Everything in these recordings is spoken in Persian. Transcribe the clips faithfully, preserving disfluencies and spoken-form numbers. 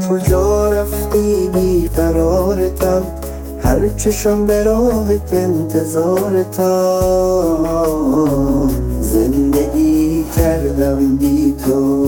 کجا رفتی بی قرارتم، هر چشم به راهت انتظارتم، زندگی کردم بی تو.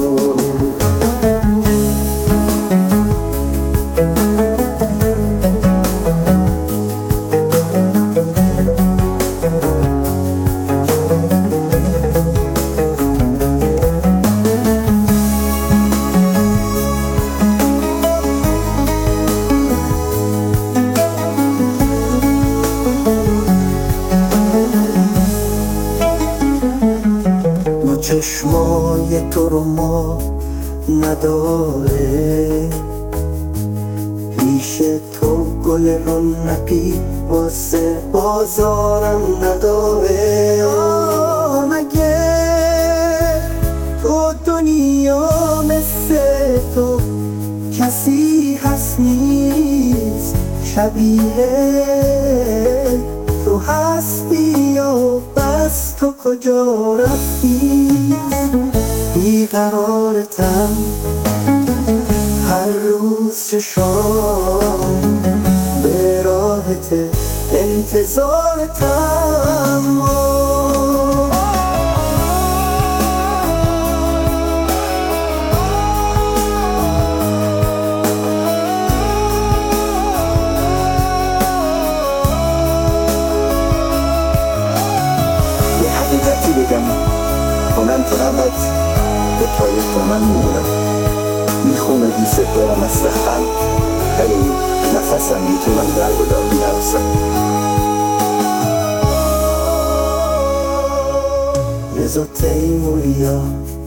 چشمای تو رو ما نداره، پیش تو گل رونقی واسه بازارم نداره. آه مگه تو دنیا مثل تو کسی هست نیست شبیه تو هستی یا بس؟ تو کجا رفتی بیقرارتم، هر روز چشام به راهت انتظارتم. حقیقتی بگم کنم تو نبد به پای تو من میمونم، میخونه دیست دارم از خم، ولی نفسم میتونم در بدا بینرسم. رضا تیموریا